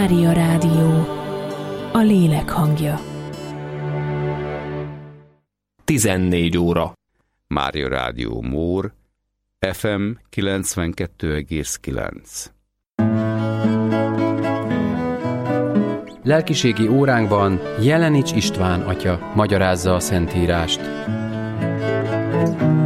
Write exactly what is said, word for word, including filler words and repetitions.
Mária Rádió, a lélek hangja. tizennégy óra. Mária Rádió Mór, ef em kilencvenkettő egész kilenc. Lelkiségi óránkban Jelenics István atya magyarázza a Szentírást.